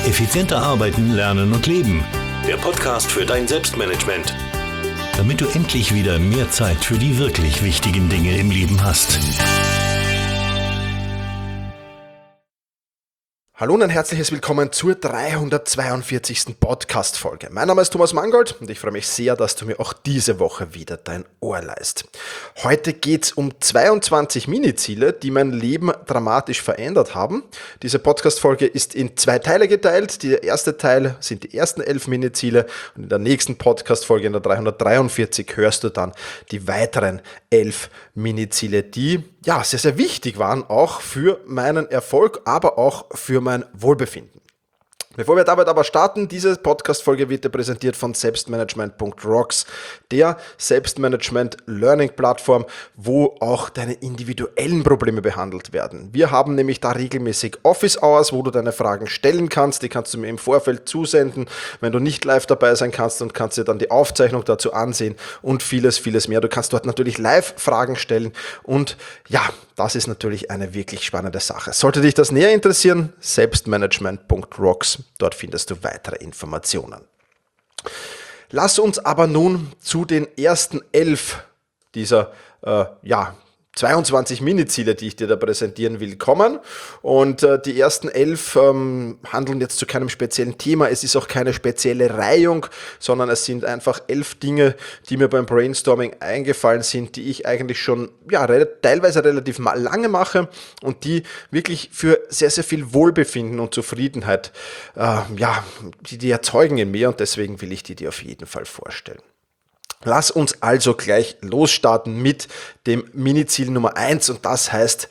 Effizienter arbeiten, lernen und leben. Der Podcast für dein Selbstmanagement. Damit du endlich wieder mehr Zeit für die wirklich wichtigen Dinge im Leben hast. Hallo und ein herzliches Willkommen zur 342. Podcast-Folge. Mein Name ist Thomas Mangold und ich freue mich sehr, dass du mir auch diese Woche wieder dein Ohr leihst. Heute geht es um 22 Mini-Ziele, die mein Leben dramatisch verändert haben. Diese Podcast-Folge ist in 2 Teile geteilt. Der erste Teil sind die ersten 11 Mini-Ziele und in der nächsten Podcast-Folge, in der 343, hörst du dann die weiteren 11 Mini-Ziele, die sehr, sehr wichtig waren, auch für meinen Erfolg, aber auch für mein Wohlbefinden. Bevor wir damit aber starten, diese Podcast-Folge wird dir präsentiert von Selbstmanagement.rocks, der Selbstmanagement-Learning-Plattform, wo auch deine individuellen Probleme behandelt werden. Wir haben nämlich da regelmäßig Office-Hours, wo du deine Fragen stellen kannst, die kannst du mir im Vorfeld zusenden, wenn du nicht live dabei sein kannst, und kannst dir dann die Aufzeichnung dazu ansehen und vieles, vieles mehr. Du kannst dort natürlich live Fragen stellen und das ist natürlich eine wirklich spannende Sache. Sollte dich das näher interessieren, Selbstmanagement.rocks. Dort findest du weitere Informationen. Lass uns aber nun zu den ersten 11 dieser 22 Mini-Ziele, die ich dir da präsentieren will, kommen. Und die ersten 11 handeln jetzt zu keinem speziellen Thema. Es ist auch keine spezielle Reihung, sondern es sind einfach 11 Dinge, die mir beim Brainstorming eingefallen sind, die ich eigentlich schon teilweise relativ lange mache und die wirklich für sehr, sehr viel Wohlbefinden und Zufriedenheit die erzeugen in mir, und deswegen will ich die dir auf jeden Fall vorstellen. Lass uns also gleich losstarten mit dem Mini-Ziel Nummer 1, und das heißt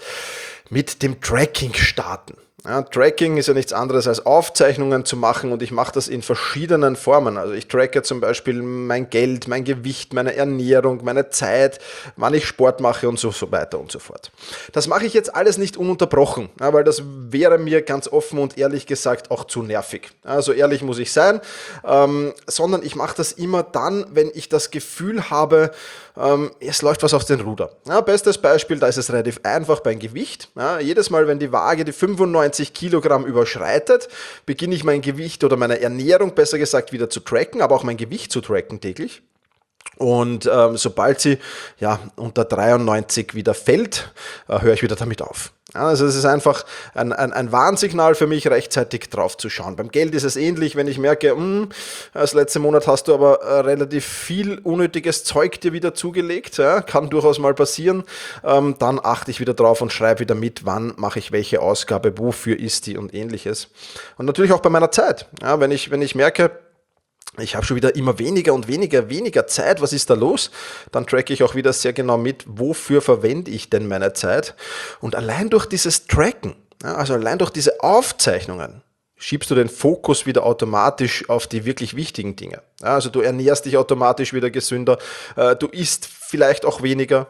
mit dem Tracking starten. Ja, Tracking ist ja nichts anderes als Aufzeichnungen zu machen, und ich mache das in verschiedenen Formen. Also ich tracke zum Beispiel mein Geld, mein Gewicht, meine Ernährung, meine Zeit, wann ich Sport mache und so weiter und so fort. Das mache ich jetzt alles nicht ununterbrochen, weil das wäre mir ganz offen und ehrlich gesagt auch zu nervig. Also ehrlich muss ich sein, sondern ich mache das immer dann, wenn ich das Gefühl habe, es läuft was aus den Ruder. Bestes Beispiel, da ist es relativ einfach beim Gewicht. Jedes Mal, wenn die Waage die 95 Kilogramm überschreitet, beginne ich mein Gewicht oder meine Ernährung, besser gesagt, wieder zu tracken, aber auch mein Gewicht zu tracken täglich. Und sobald sie unter 93 wieder fällt, höre ich wieder damit auf. Also es ist einfach ein Warnsignal für mich, rechtzeitig drauf zu schauen. Beim Geld ist es ähnlich, wenn ich merke, das letzte Monat hast du aber relativ viel unnötiges Zeug dir wieder zugelegt, kann durchaus mal passieren, dann achte ich wieder drauf und schreibe wieder mit, wann mache ich welche Ausgabe, wofür ist die und ähnliches. Und natürlich auch bei meiner Zeit, wenn ich merke, ich habe schon wieder immer weniger Zeit, was ist da los? Dann tracke ich auch wieder sehr genau mit, wofür verwende ich denn meine Zeit? Und allein durch dieses Tracken, also allein durch diese Aufzeichnungen, schiebst du den Fokus wieder automatisch auf die wirklich wichtigen Dinge. Also du ernährst dich automatisch wieder gesünder, du isst vielleicht auch weniger,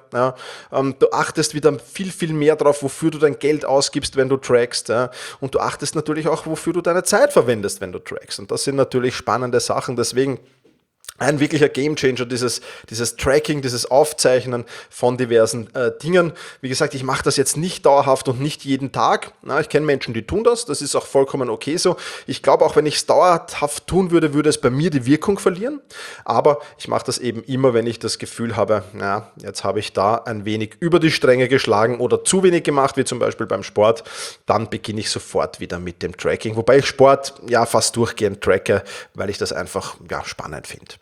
du achtest wieder viel mehr darauf, wofür du dein Geld ausgibst, wenn du trackst, und du achtest natürlich auch, wofür du deine Zeit verwendest, wenn du trackst. Und das sind natürlich spannende Sachen, deswegen ein wirklicher Gamechanger, dieses Tracking, dieses Aufzeichnen von diversen Dingen. Wie gesagt, ich mache das jetzt nicht dauerhaft und nicht jeden Tag. Ich kenne Menschen, die tun das. Das ist auch vollkommen okay so. Ich glaube, auch wenn ich es dauerhaft tun würde, würde es bei mir die Wirkung verlieren. Aber ich mache das eben immer, wenn ich das Gefühl habe, jetzt habe ich da ein wenig über die Stränge geschlagen oder zu wenig gemacht, wie zum Beispiel beim Sport. Dann beginne ich sofort wieder mit dem Tracking. Wobei ich Sport fast durchgehend tracke, weil ich das einfach spannend finde.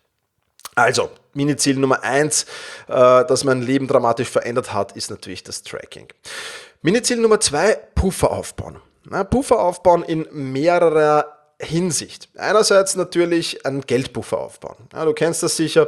Also, Mini-Ziel Nummer 1, das mein Leben dramatisch verändert hat, ist natürlich das Tracking. Mini-Ziel Nummer 2, Puffer aufbauen. Puffer aufbauen in mehrerer Hinsicht. Einerseits natürlich einen Geldpuffer aufbauen. Du kennst das sicher.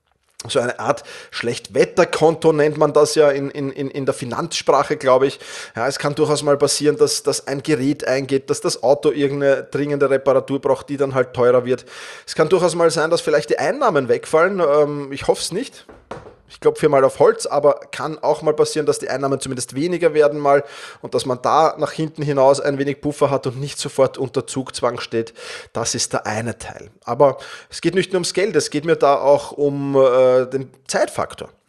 So eine Art Schlechtwetterkonto nennt man das ja in der Finanzsprache, glaube ich. Es kann durchaus mal passieren, dass ein Gerät eingeht, dass das Auto irgendeine dringende Reparatur braucht, die dann halt teurer wird. Es kann durchaus mal sein, dass vielleicht die Einnahmen wegfallen. Ich hoffe es nicht. Ich klopfe hier mal auf Holz, aber kann auch mal passieren, dass die Einnahmen zumindest weniger werden mal und dass man da nach hinten hinaus ein wenig Puffer hat und nicht sofort unter Zugzwang steht. Das ist der eine Teil. Aber es geht nicht nur ums Geld, es geht mir da auch um den Zeitfaktor.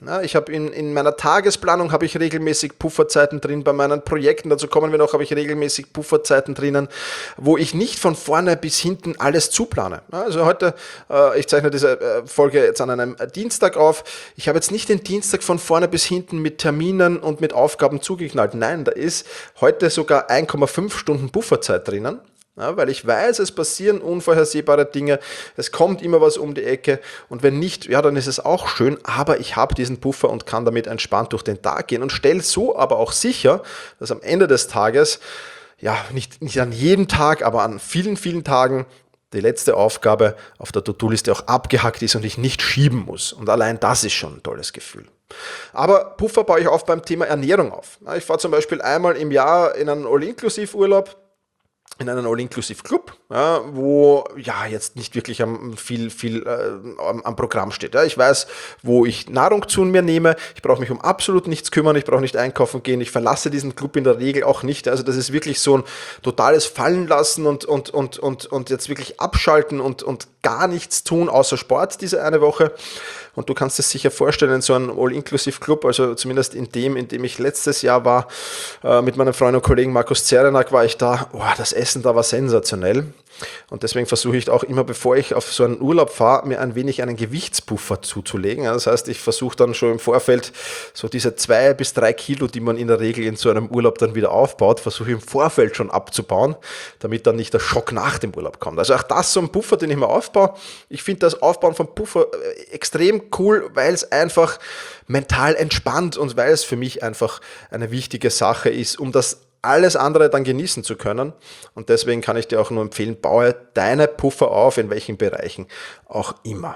Ja, ich habe in meiner Tagesplanung habe ich regelmäßig Pufferzeiten drin, bei meinen Projekten, dazu kommen wir noch, habe ich regelmäßig Pufferzeiten drinnen, wo ich nicht von vorne bis hinten alles zuplane. Ja, also heute, ich zeichne diese Folge jetzt an einem Dienstag auf, ich habe jetzt nicht den Dienstag von vorne bis hinten mit Terminen und mit Aufgaben zugeknallt. Nein, da ist heute sogar 1,5 Stunden Pufferzeit drinnen. Ja, weil ich weiß, es passieren unvorhersehbare Dinge, es kommt immer was um die Ecke und wenn nicht, ja, dann ist es auch schön, aber ich habe diesen Puffer und kann damit entspannt durch den Tag gehen und stelle so aber auch sicher, dass am Ende des Tages, ja, nicht an jedem Tag, aber an vielen, vielen Tagen die letzte Aufgabe auf der To-Do-Liste auch abgehackt ist und ich nicht schieben muss. Und allein das ist schon ein tolles Gefühl. Aber Puffer baue ich auch beim Thema Ernährung auf. Ich fahre zum Beispiel einmal im Jahr in einen All-Inklusiv-Urlaub, in einen All-Inclusive-Club, ja, wo ja jetzt nicht wirklich viel am Programm steht. Ja. Ich weiß, wo ich Nahrung zu mir nehme, ich brauche mich um absolut nichts kümmern, ich brauche nicht einkaufen gehen, ich verlasse diesen Club in der Regel auch nicht. Also das ist wirklich so ein totales Fallenlassen und jetzt wirklich abschalten und gar nichts tun, außer Sport diese eine Woche. Und du kannst es sicher vorstellen, in so einem All-Inclusive-Club, also zumindest in dem ich letztes Jahr war, mit meinem Freund und Kollegen Markus Zerenak war ich da. Das Essen da war sensationell. Und deswegen versuche ich auch immer, bevor ich auf so einen Urlaub fahre, mir ein wenig einen Gewichtspuffer zuzulegen. Das heißt, ich versuche dann schon im Vorfeld so diese 2 bis 3 Kilo, die man in der Regel in so einem Urlaub dann wieder aufbaut, versuche ich im Vorfeld schon abzubauen, damit dann nicht der Schock nach dem Urlaub kommt. Also auch das so ein Puffer, den ich mir aufbaue. Ich finde das Aufbauen von Puffer extrem cool, weil es einfach mental entspannt und weil es für mich einfach eine wichtige Sache ist, um das alles andere dann genießen zu können. Und deswegen kann ich dir auch nur empfehlen, baue deine Puffer auf, in welchen Bereichen auch immer.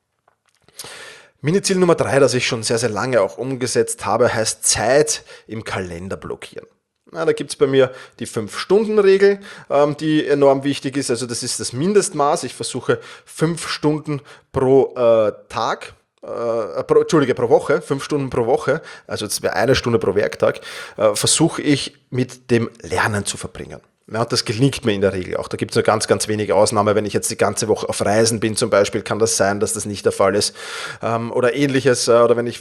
Mini-Ziel Nummer 3, das ich schon sehr, sehr lange auch umgesetzt habe, heißt Zeit im Kalender blockieren. Da gibt es bei mir die 5-Stunden-Regel, die enorm wichtig ist. Also das ist das Mindestmaß. Ich versuche 5 Stunden pro Tag, pro Woche, 5 Stunden pro Woche, also das wäre 1 Stunde pro Werktag, versuche ich mit dem Lernen zu verbringen. Ja, das gelingt mir in der Regel auch. Da gibt es nur ganz, ganz wenige Ausnahmen. Wenn ich jetzt die ganze Woche auf Reisen bin zum Beispiel, kann das sein, dass das nicht der Fall ist. Oder ähnliches. Oder wenn ich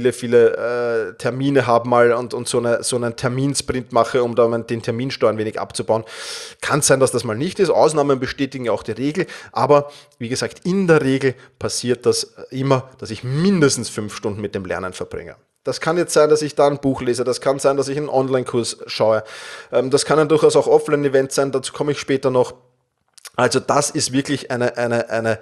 viele Termine habe mal und so einen Terminsprint mache, um da den Terminstau ein wenig abzubauen, kann es sein, dass das mal nicht ist. Ausnahmen bestätigen ja auch die Regel. Aber wie gesagt, in der Regel passiert das immer, dass ich mindestens 5 Stunden mit dem Lernen verbringe. Das kann jetzt sein, dass ich da ein Buch lese, das kann sein, dass ich einen Online-Kurs schaue, das kann dann durchaus auch Offline-Event sein, dazu komme ich später noch. Also das ist wirklich eine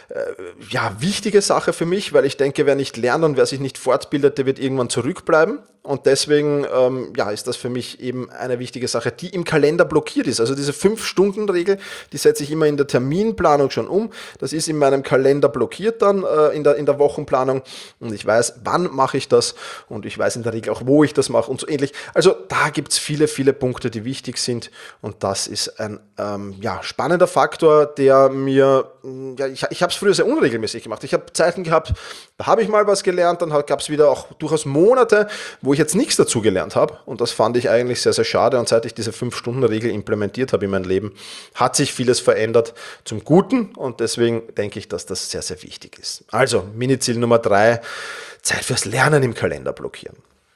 wichtige Sache für mich, weil ich denke, wer nicht lernt und wer sich nicht fortbildet, der wird irgendwann zurückbleiben. Und deswegen ist das für mich eben eine wichtige Sache, die im Kalender blockiert ist. Also diese 5-Stunden-Regel, die setze ich immer in der Terminplanung schon um. Das ist in meinem Kalender blockiert dann in der Wochenplanung. Und ich weiß, wann mache ich das und ich weiß in der Regel auch, wo ich das mache und so ähnlich. Also da gibt es viele, viele Punkte, die wichtig sind. Und das ist ein spannender Faktor, der mir, ich habe es früher sehr unregelmäßig gemacht. Ich habe Zeiten gehabt, da habe ich mal was gelernt, dann gab es wieder auch durchaus Monate, wo ich jetzt nichts dazu gelernt habe. Und das fand ich eigentlich sehr, sehr schade. Und seit ich diese 5-Stunden-Regel implementiert habe in mein Leben, hat sich vieles verändert zum Guten. Und deswegen denke ich, dass das sehr, sehr wichtig ist. Also, Mini-Ziel Nummer 3, Zeit fürs Lernen im Kalender blockieren.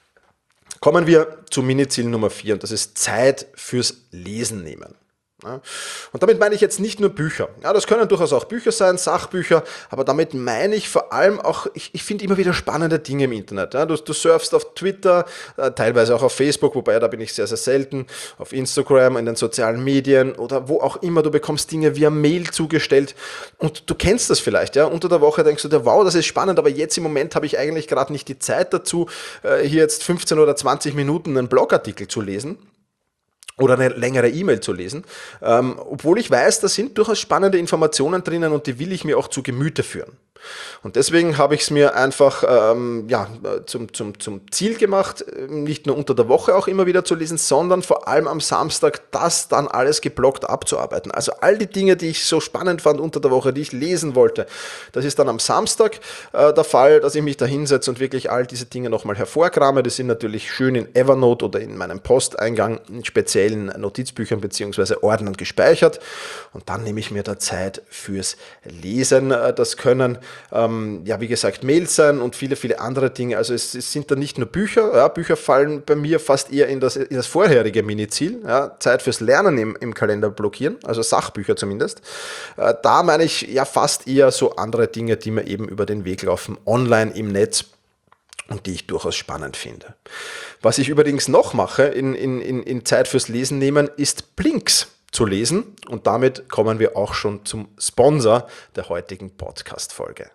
Kommen wir zu Mini-Ziel Nummer 4 und das ist Zeit fürs Lesen nehmen. Und damit meine ich jetzt nicht nur Bücher. Ja, das können durchaus auch Bücher sein, Sachbücher, aber damit meine ich vor allem auch, ich finde immer wieder spannende Dinge im Internet. Ja, du surfst auf Twitter, teilweise auch auf Facebook, wobei da bin ich sehr, sehr selten, auf Instagram, in den sozialen Medien oder wo auch immer, du bekommst Dinge via Mail zugestellt und du kennst das vielleicht. Ja, unter der Woche denkst du dir, wow, das ist spannend, aber jetzt im Moment habe ich eigentlich gerade nicht die Zeit dazu, hier jetzt 15 oder 20 Minuten einen Blogartikel zu lesen. Oder eine längere E-Mail zu lesen, obwohl ich weiß, da sind durchaus spannende Informationen drinnen und die will ich mir auch zu Gemüte führen. Und deswegen habe ich es mir einfach zum Ziel gemacht, nicht nur unter der Woche auch immer wieder zu lesen, sondern vor allem am Samstag das dann alles geblockt abzuarbeiten. Also all die Dinge, die ich so spannend fand unter der Woche, die ich lesen wollte, das ist dann am Samstag der Fall, dass ich mich da hinsetze und wirklich all diese Dinge nochmal hervorkrame. Die sind natürlich schön in Evernote oder in meinem Posteingang speziell speziellen Notizbüchern bzw. Ordnern gespeichert und dann nehme ich mir da Zeit fürs Lesen. Das können, wie gesagt, Mails sein und viele, viele andere Dinge. Also es sind da nicht nur Bücher. Ja, Bücher fallen bei mir fast eher in das vorherige Mini-Ziel. Ja, Zeit fürs Lernen im Kalender blockieren, also Sachbücher zumindest. Da meine ich ja fast eher so andere Dinge, die mir eben über den Weg laufen, online im Netz und die ich durchaus spannend finde. Was ich übrigens noch mache in Zeit fürs Lesen nehmen, ist Blinks zu lesen und damit kommen wir auch schon zum Sponsor der heutigen Podcast-Folge.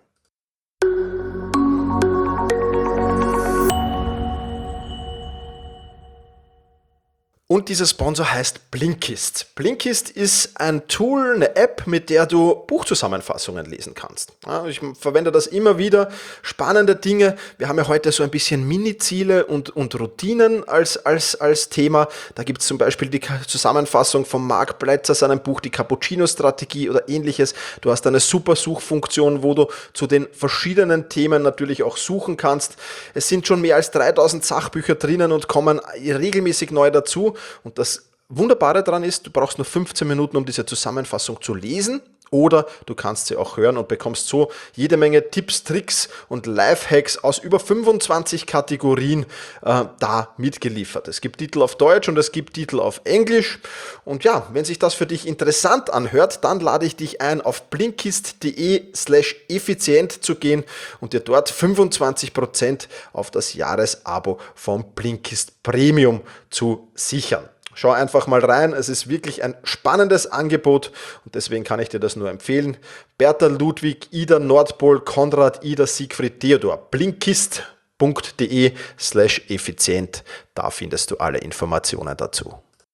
Und dieser Sponsor heißt Blinkist. Blinkist ist ein Tool, eine App, mit der du Buchzusammenfassungen lesen kannst. Ja, ich verwende das immer wieder. Spannende Dinge. Wir haben ja heute so ein bisschen Mini-Ziele und Routinen als Thema. Da gibt es zum Beispiel die Zusammenfassung von Mark Plätzer, seinem Buch Die Cappuccino-Strategie oder ähnliches. Du hast eine super Suchfunktion, wo du zu den verschiedenen Themen natürlich auch suchen kannst. Es sind schon mehr als 3000 Sachbücher drinnen und kommen regelmäßig neu dazu. Und das Wunderbare daran ist, du brauchst nur 15 Minuten, um diese Zusammenfassung zu lesen, oder du kannst sie auch hören und bekommst so jede Menge Tipps, Tricks und Lifehacks aus über 25 Kategorien da mitgeliefert. Es gibt Titel auf Deutsch und es gibt Titel auf Englisch. Und ja, wenn sich das für dich interessant anhört, dann lade ich dich ein, auf blinkist.de/effizient zu gehen und dir dort 25% auf das Jahresabo vom Blinkist Premium zu sichern. Schau einfach mal rein, es ist wirklich ein spannendes Angebot und deswegen kann ich dir das nur empfehlen. Bertha Ludwig, Ida Nordpol, Konrad, Ida Siegfried, Theodor, blinkist.de/effizient, da findest du alle Informationen dazu.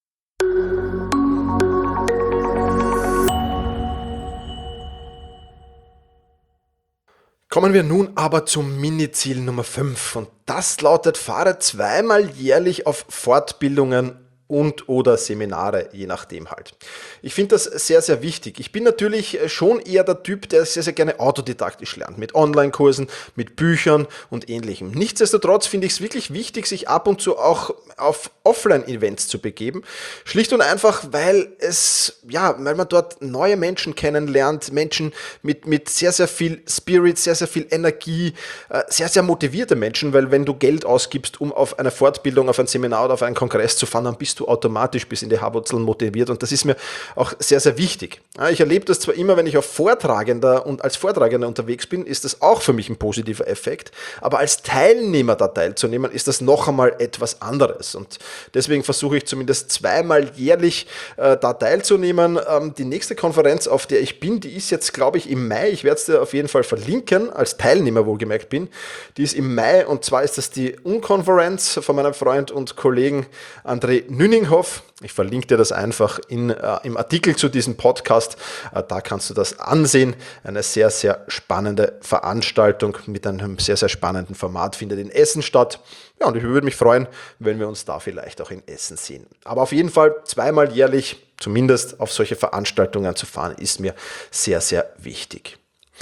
Kommen wir nun aber zum Mini-Ziel Nummer 5 und das lautet: Fahre zweimal jährlich auf Fortbildungen und oder Seminare, je nachdem halt. Ich finde das sehr, sehr wichtig. Ich bin natürlich schon eher der Typ, der sehr, sehr gerne autodidaktisch lernt, mit Online-Kursen, mit Büchern und Ähnlichem. Nichtsdestotrotz finde ich es wirklich wichtig, sich ab und zu auch auf Offline-Events zu begeben. Schlicht und einfach, weil man dort neue Menschen kennenlernt, Menschen mit sehr, sehr viel Spirit, sehr, sehr viel Energie, sehr, sehr motivierte Menschen, weil wenn du Geld ausgibst, um auf eine Fortbildung, auf ein Seminar oder auf einen Kongress zu fahren, dann bist du automatisch bis in die Haarwurzeln motiviert und das ist mir auch sehr, sehr wichtig. Ich erlebe das zwar immer, wenn ich als Vortragender unterwegs bin, ist das auch für mich ein positiver Effekt, aber als Teilnehmer da teilzunehmen, ist das noch einmal etwas anderes und deswegen versuche ich zumindest zweimal jährlich da teilzunehmen. Die nächste Konferenz, auf der ich bin, die ist jetzt, glaube ich, im Mai. Ich werde es dir auf jeden Fall verlinken, als Teilnehmer wohlgemerkt bin. Die ist im Mai und zwar ist das die Unkonferenz von meinem Freund und Kollegen André Nüninghoff. Ich verlinke dir das einfach im Artikel zu diesem Podcast. Da kannst du das ansehen. Eine sehr, sehr spannende Veranstaltung mit einem sehr, sehr spannenden Format findet in Essen statt. Ja, und ich würde mich freuen, wenn wir uns da vielleicht auch in Essen sehen. Aber auf jeden Fall zweimal jährlich, zumindest auf solche Veranstaltungen zu fahren, ist mir sehr, sehr wichtig.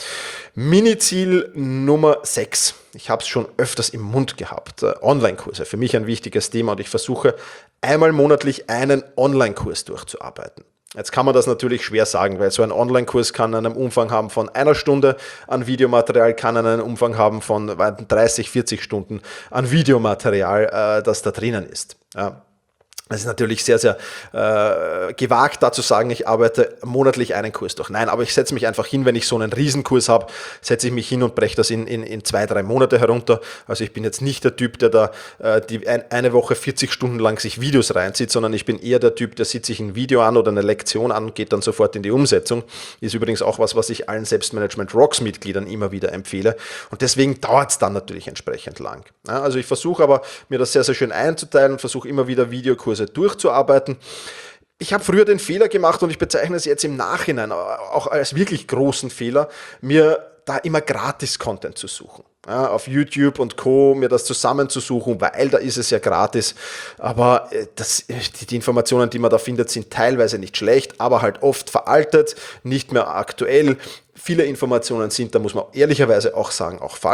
Mini-Ziel Nummer 6. Ich habe es schon öfters im Mund gehabt. Online-Kurse, für mich ein wichtiges Thema und ich versuche einmal monatlich einen Online-Kurs durchzuarbeiten. Jetzt kann man das natürlich schwer sagen, weil so ein Online-Kurs kann einen Umfang haben von 1 Stunde an Videomaterial, kann einen Umfang haben von 30, 40 Stunden an Videomaterial, das da drinnen ist. Ja. Es ist natürlich sehr, sehr gewagt, da zu sagen, ich arbeite monatlich einen Kurs durch. Nein, aber ich setze mich einfach hin, wenn ich so einen Riesenkurs habe, setze ich mich hin und breche das in 2-3 Monate herunter. Also ich bin jetzt nicht der Typ, der da eine Woche 40 Stunden lang sich Videos reinzieht, sondern ich bin eher der Typ, der sieht sich ein Video an oder eine Lektion an und geht dann sofort in die Umsetzung. Ist übrigens auch was ich allen Selbstmanagement Rocks Mitgliedern immer wieder empfehle. Und deswegen dauert es dann natürlich entsprechend lang. Ja, also ich versuche aber, mir das sehr, sehr schön einzuteilen und versuche immer wieder Videokurse durchzuarbeiten. Ich habe früher den Fehler gemacht und ich bezeichne es jetzt im Nachhinein auch als wirklich großen Fehler, mir da immer Gratis-Content zu suchen. Ja, auf YouTube und Co. mir das zusammenzusuchen, weil da ist es ja gratis. Aber die Informationen, die man da findet, sind teilweise nicht schlecht, aber halt oft veraltet, nicht mehr aktuell. Viele Informationen sind, da muss man ehrlicherweise auch sagen, auch falsch.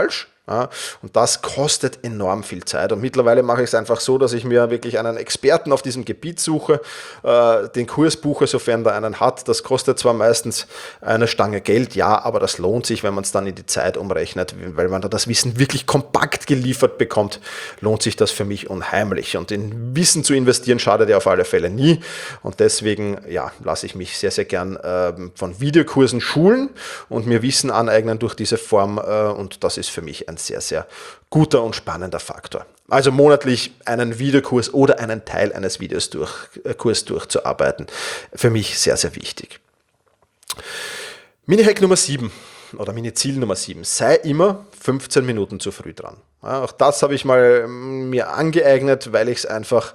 Ja, und das kostet enorm viel Zeit. Und mittlerweile mache ich es einfach so, dass ich mir wirklich einen Experten auf diesem Gebiet suche, den Kurs buche, sofern da einen hat. Das kostet zwar meistens eine Stange Geld, ja, aber das lohnt sich, wenn man es dann in die Zeit umrechnet, weil man da das Wissen wirklich kompakt geliefert bekommt, lohnt sich das für mich unheimlich. Und in Wissen zu investieren schadet ja auf alle Fälle nie. Und deswegen, ja, lasse ich mich sehr, sehr gern von Videokursen schulen und mir Wissen aneignen durch diese Form. Und das ist für mich ein sehr, sehr guter und spannender Faktor. Also monatlich einen Videokurs oder einen Teil eines Kurs durchzuarbeiten, für mich sehr, sehr wichtig. Mini-Hack Nummer 7 oder Mini-Ziel Nummer 7, sei immer 15 Minuten zu früh dran. Ja, auch das habe ich mal mir angeeignet, weil ich es einfach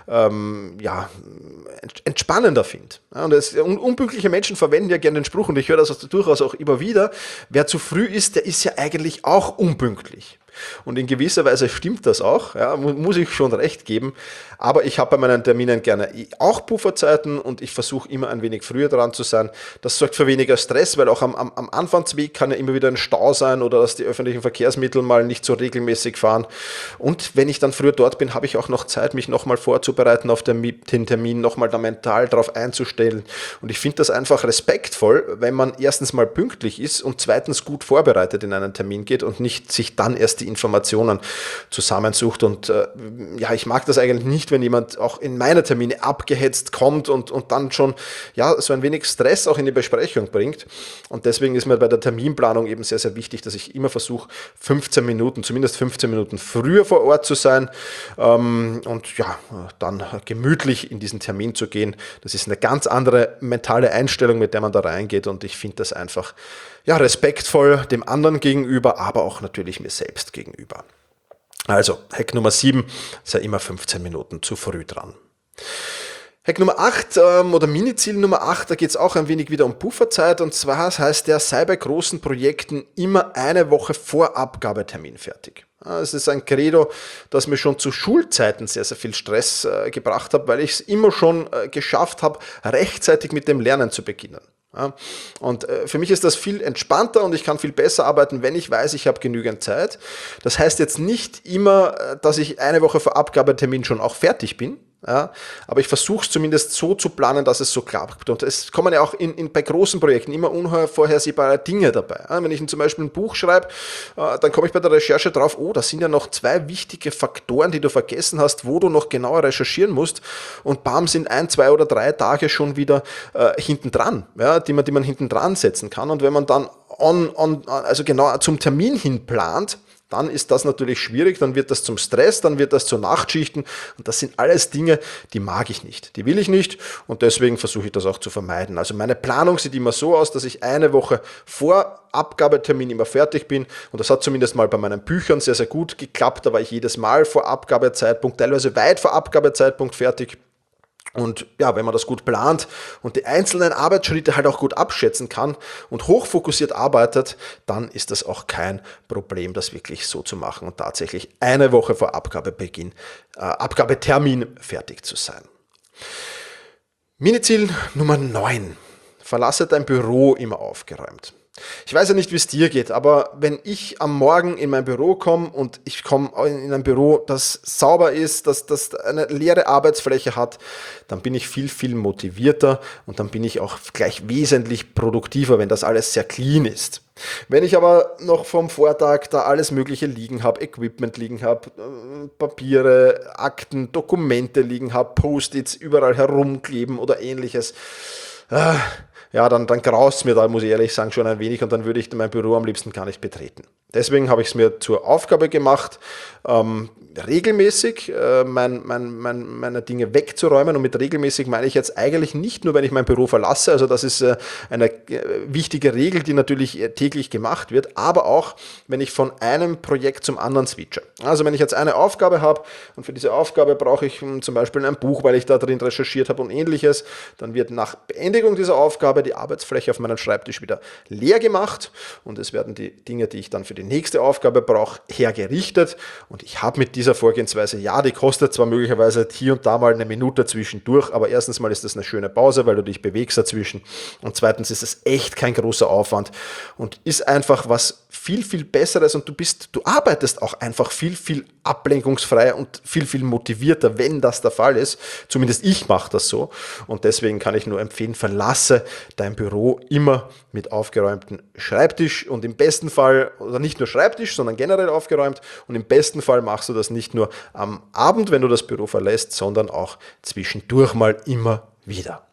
entspannender finde. Ja, und unpünktliche Menschen verwenden ja gerne den Spruch, und ich höre das durchaus auch immer wieder, wer zu früh ist, der ist ja eigentlich auch unpünktlich. Und in gewisser Weise stimmt das auch, ja, muss ich schon recht geben, aber ich habe bei meinen Terminen gerne auch Pufferzeiten und ich versuche immer ein wenig früher dran zu sein. Das sorgt für weniger Stress, weil auch am Anfahrtsweg kann ja immer wieder ein Stau sein oder dass die öffentlichen Verkehrsmittel mal nicht so regelmäßig fahren. Und wenn ich dann früher dort bin, habe ich auch noch Zeit, mich nochmal vorzubereiten auf den Termin, nochmal da mental drauf einzustellen. Und ich finde das einfach respektvoll, wenn man erstens mal pünktlich ist und zweitens gut vorbereitet in einen Termin geht und nicht sich dann erst die Informationen zusammensucht. Und ich mag das eigentlich nicht, wenn jemand auch in meine Termine abgehetzt kommt und dann schon so ein wenig Stress auch in die Besprechung bringt. Und deswegen ist mir bei der Terminplanung eben sehr, sehr wichtig, dass ich immer versuche, zumindest 15 Minuten früher vor Ort zu sein und dann gemütlich in diesen Termin zu gehen. Das ist eine ganz andere mentale Einstellung, mit der man da reingeht, und ich finde das einfach respektvoll dem anderen gegenüber, aber auch natürlich mir selbst gegenüber. Also, Hack Nummer 7, sei immer 15 Minuten zu früh dran. Hack Nummer 8 oder Mini-Ziel Nummer 8, da geht es auch ein wenig wieder um Pufferzeit, und zwar heißt der, sei bei großen Projekten immer eine Woche vor Abgabetermin fertig. Es ist ein Credo, das mir schon zu Schulzeiten sehr, sehr viel Stress gebracht hat, weil ich es immer schon geschafft habe, rechtzeitig mit dem Lernen zu beginnen. Ja, und für mich ist das viel entspannter und ich kann viel besser arbeiten, wenn ich weiß, ich habe genügend Zeit. Das heißt jetzt nicht immer, dass ich eine Woche vor Abgabetermin schon auch fertig bin. Ja, aber ich versuche es zumindest so zu planen, dass es so klappt. Und es kommen ja auch bei großen Projekten immer unvorhersehbare Dinge dabei. Ja, wenn ich zum Beispiel ein Buch schreibe, dann komme ich bei der Recherche drauf, das sind ja noch 2 wichtige Faktoren, die du vergessen hast, wo du noch genauer recherchieren musst. Und bam, sind 1, 2 oder 3 Tage schon wieder hinten dran, die man hinten dran setzen kann. Und wenn man dann also genau zum Termin hin plant, dann ist das natürlich schwierig, dann wird das zum Stress, dann wird das zu Nachtschichten, und das sind alles Dinge, die mag ich nicht, die will ich nicht, und deswegen versuche ich das auch zu vermeiden. Also meine Planung sieht immer so aus, dass ich eine Woche vor Abgabetermin immer fertig bin, und das hat zumindest mal bei meinen Büchern sehr, sehr gut geklappt, da war ich jedes Mal vor Abgabezeitpunkt, teilweise weit vor Abgabezeitpunkt fertig. Und wenn man das gut plant und die einzelnen Arbeitsschritte halt auch gut abschätzen kann und hochfokussiert arbeitet, dann ist das auch kein Problem, das wirklich so zu machen und tatsächlich eine Woche vor Abgabetermin fertig zu sein. Mini-Ziel Nummer 9. Verlasse dein Büro immer aufgeräumt. Ich weiß ja nicht, wie es dir geht, aber wenn ich am Morgen in mein Büro komme und ich komme in ein Büro, das sauber ist, das eine leere Arbeitsfläche hat, dann bin ich viel, viel motivierter und dann bin ich auch gleich wesentlich produktiver, wenn das alles sehr clean ist. Wenn ich aber noch vom Vortag da alles Mögliche liegen habe, Equipment liegen habe, Papiere, Akten, Dokumente liegen habe, Post-its überall herumkleben oder ähnliches, dann graust es mir da, muss ich ehrlich sagen, schon ein wenig, und dann würde ich mein Büro am liebsten gar nicht betreten. Deswegen habe ich es mir zur Aufgabe gemacht, regelmäßig meine Dinge wegzuräumen, und mit regelmäßig meine ich jetzt eigentlich nicht nur, wenn ich mein Büro verlasse, also das ist eine wichtige Regel, die natürlich täglich gemacht wird, aber auch, wenn ich von einem Projekt zum anderen switche. Also wenn ich jetzt eine Aufgabe habe und für diese Aufgabe brauche ich zum Beispiel ein Buch, weil ich da drin recherchiert habe und ähnliches, dann wird nach Beendigung dieser Aufgabe die Arbeitsfläche auf meinem Schreibtisch wieder leer gemacht und es werden die Dinge, die ich dann für die nächste Aufgabe brauche, hergerichtet, und ich habe mit dieser Vorgehensweise, die kostet zwar möglicherweise hier und da mal eine Minute zwischendurch, aber erstens mal ist das eine schöne Pause, weil du dich bewegst dazwischen, und zweitens ist es echt kein großer Aufwand und ist einfach was viel, viel Besseres und du arbeitest auch einfach viel, viel ablenkungsfreier und viel, viel motivierter, wenn das der Fall ist. Zumindest ich mache das so und deswegen kann ich nur empfehlen, verlasse dein Büro immer mit aufgeräumtem Schreibtisch und im besten Fall, oder nicht nur Schreibtisch, sondern generell aufgeräumt und im besten Fall machst du das nicht nur am Abend, wenn du das Büro verlässt, sondern auch zwischendurch mal immer wieder.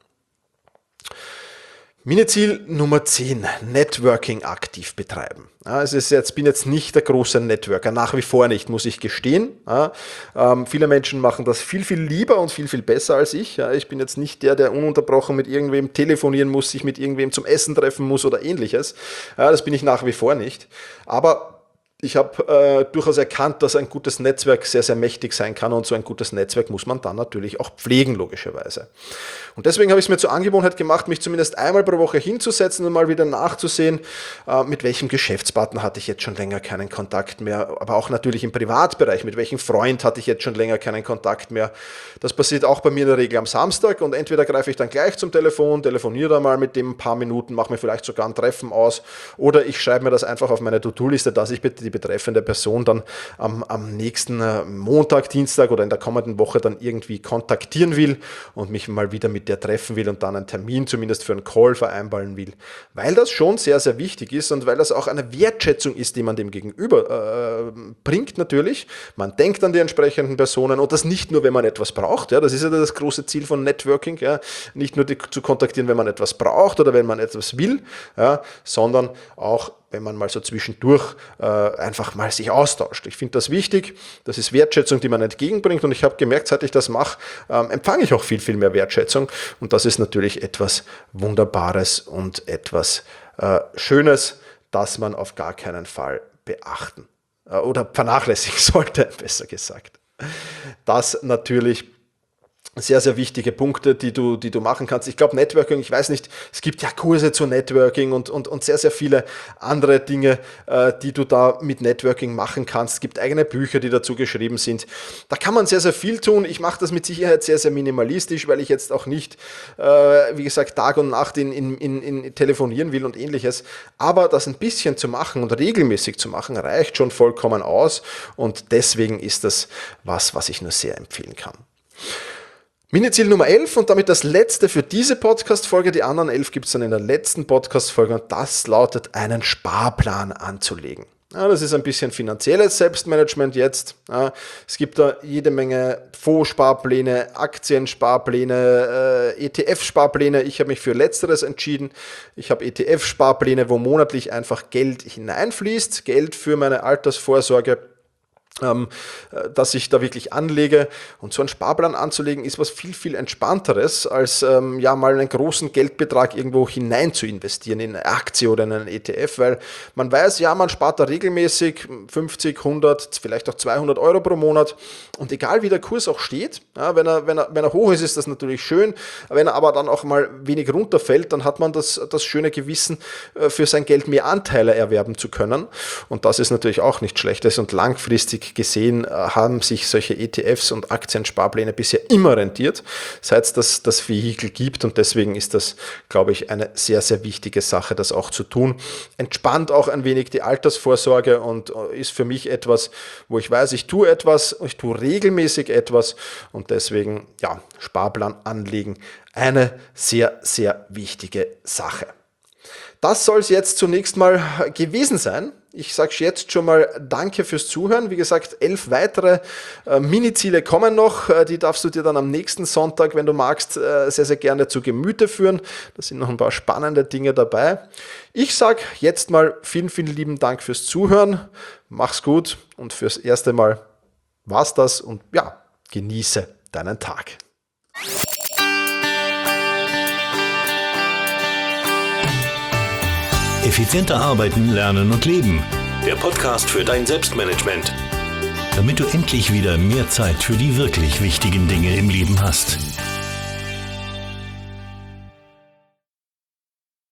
Mini-Ziel Nummer 10, Networking aktiv betreiben. Ja, bin jetzt nicht der große Networker, nach wie vor nicht, muss ich gestehen. Ja, viele Menschen machen das viel, viel lieber und viel, viel besser als ich. Ja, ich bin jetzt nicht der ununterbrochen mit irgendwem telefonieren muss, sich mit irgendwem zum Essen treffen muss oder ähnliches. Ja, das bin ich nach wie vor nicht. Aber ich habe durchaus erkannt, dass ein gutes Netzwerk sehr, sehr mächtig sein kann und so ein gutes Netzwerk muss man dann natürlich auch pflegen, logischerweise. Und deswegen habe ich es mir zur Angewohnheit gemacht, mich zumindest einmal pro Woche hinzusetzen und mal wieder nachzusehen, mit welchem Geschäftspartner hatte ich jetzt schon länger keinen Kontakt mehr, aber auch natürlich im Privatbereich, mit welchem Freund hatte ich jetzt schon länger keinen Kontakt mehr. Das passiert auch bei mir in der Regel am Samstag und entweder greife ich dann gleich zum Telefon, telefoniere da mal mit dem ein paar Minuten, mache mir vielleicht sogar ein Treffen aus oder ich schreibe mir das einfach auf meine To-Do-Liste, dass ich bitte die betreffende Person dann am nächsten Montag, Dienstag oder in der kommenden Woche dann irgendwie kontaktieren will und mich mal wieder mit der treffen will und dann einen Termin zumindest für einen Call vereinbaren will. Weil das schon sehr, sehr wichtig ist und weil das auch eine Wertschätzung ist, die man dem Gegenüber bringt natürlich. Man denkt an die entsprechenden Personen und das nicht nur, wenn man etwas braucht. Ja, das ist ja das große Ziel von Networking. Ja, nicht nur zu kontaktieren, wenn man etwas braucht oder wenn man etwas will, ja, sondern auch wenn man mal so zwischendurch einfach mal sich austauscht. Ich finde das wichtig, das ist Wertschätzung, die man entgegenbringt und ich habe gemerkt, seit ich das mache, empfange ich auch viel, viel mehr Wertschätzung und das ist natürlich etwas Wunderbares und etwas Schönes, das man auf gar keinen Fall beachten oder vernachlässigen sollte, besser gesagt. Das natürlich sehr, sehr wichtige Punkte, die du machen kannst. Ich glaube, Networking, ich weiß nicht, es gibt ja Kurse zu Networking und sehr, sehr viele andere Dinge, die du da mit Networking machen kannst. Es gibt eigene Bücher, die dazu geschrieben sind. Da kann man sehr, sehr viel tun. Ich mache das mit Sicherheit sehr, sehr minimalistisch, weil ich jetzt auch nicht, wie gesagt, Tag und Nacht in telefonieren will und ähnliches. Aber das ein bisschen zu machen und regelmäßig zu machen, reicht schon vollkommen aus. Und deswegen ist das was ich nur sehr empfehlen kann. Mini-Ziel Nummer 11 und damit das letzte für diese Podcast-Folge. Die anderen 11 gibt es dann in der letzten Podcast-Folge und das lautet, einen Sparplan anzulegen. Ja, das ist ein bisschen finanzielles Selbstmanagement jetzt. Ja, es gibt da jede Menge Fondssparpläne, Aktiensparpläne, ETF-Sparpläne. Ich habe mich für Letzteres entschieden. Ich habe ETF-Sparpläne, wo monatlich einfach Geld hineinfließt, Geld für meine Altersvorsorge, dass ich da wirklich anlege. Und so einen Sparplan anzulegen ist was viel, viel entspannteres, als mal einen großen Geldbetrag irgendwo hinein zu investieren, in eine Aktie oder in einen ETF, weil man weiß, ja, man spart da regelmäßig 50, 100, vielleicht auch 200 Euro pro Monat und egal wie der Kurs auch steht, ja, wenn er hoch ist, ist das natürlich schön, wenn er aber dann auch mal wenig runterfällt, dann hat man das schöne Gewissen, für sein Geld mehr Anteile erwerben zu können und das ist natürlich auch nicht Schlechtes und langfristig gesehen haben sich solche ETFs und Aktiensparpläne bisher immer rentiert, seit es das Vehikel gibt und deswegen ist das, glaube ich, eine sehr, sehr wichtige Sache, das auch zu tun. Entspannt auch ein wenig die Altersvorsorge und ist für mich etwas, wo ich weiß, ich tue regelmäßig etwas und deswegen, ja, Sparplan anlegen, eine sehr, sehr wichtige Sache. Das soll es jetzt zunächst mal gewesen sein. Ich sage jetzt schon mal danke fürs Zuhören. Wie gesagt, 11 weitere Mini-Ziele kommen noch. Die darfst du dir dann am nächsten Sonntag, wenn du magst, sehr, sehr gerne zu Gemüte führen. Da sind noch ein paar spannende Dinge dabei. Ich sage jetzt mal vielen, vielen lieben Dank fürs Zuhören. Mach's gut und fürs erste Mal war's das und ja, genieße deinen Tag. Effizienter arbeiten, lernen und leben. Der Podcast für dein Selbstmanagement. Damit du endlich wieder mehr Zeit für die wirklich wichtigen Dinge im Leben hast.